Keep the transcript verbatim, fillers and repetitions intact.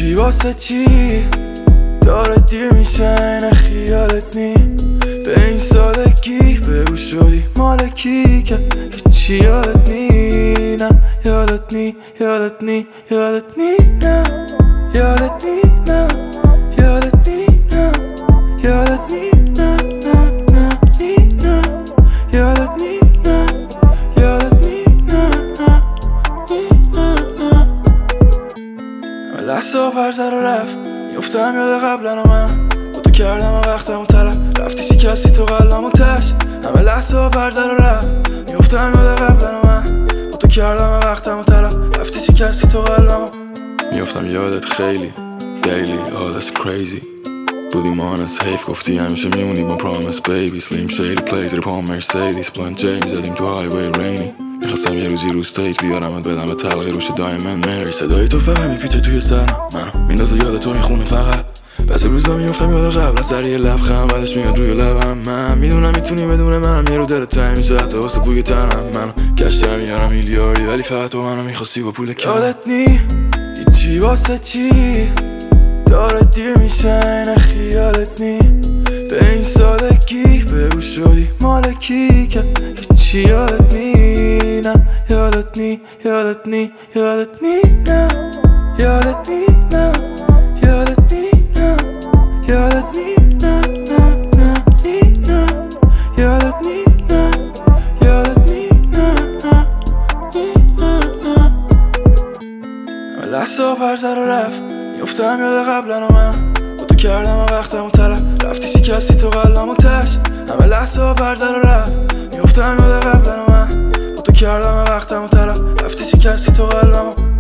چی واسه چی داره دیر میشه نه خیالت نی به این سادگی بگو شدی مالکی که هیچی یادت نی نه یادت نی یادت نی یادت نی نه یادت نی نه یادت نی نه یادت نی نه نه نه نی نه یادت نی نه یادت نی نه نه نی نه نه همه لحظه ها پرزر و رفت میفتم یاد قبلا و من با تو کردم و وقتم و طلب رفتی شکستی تو قلبم و تش همه لحظه ها پرزر و رفت میفتم یاد قبلا و من با تو کردم و وقتم و طلب رفتی شکستی تو قلبم و میفتم یادت خیلی daily oh that's crazy بودیم آنس حیف گفتی همیشه میمونی با promise baby slim shady plays رو پام مرسیدیس بلند جیمز زدیم تو highway rainy میخواستم یه روزی رو ستیج بیارمت بدم به طلقه روش دایمند مری صدای تو فقط میپیچه توی سرم منو میندازه یاد تو این خونه فقط بعضی روزا میفتم یاد قبل از سر یه لبخند بعدش میاد روی لبم من میدونم میتونی بدون منم یه رو دلت تنگ میشه حتی واسه بوی تنم منو گشتم میارم میلیاردی ولی فقط تو منو میخواستی با پول کم یادت نی هیچی واسه چی داره دیر میشه نه خیالت نی به این سادگی بگو شدی مالکی که هیچی یادت نی نه یادت نی یادت نی یادت نی نه یادت نی نه یادت نی نه یادت نی نه نه نه نی نه یادت نی نه یادت نی نه نه نی نه نه همه لحظه ها پرزر و رفت میفتم یاد قبلا و من با تو کردم و وقتم و طلب رفتی شکستی تو قلبم و تش همه لحظه ها پرزر و رفت میفتم یاد قبلا و من با تو کردم و وقتم و طلب رفتی شکستی تو قلبم و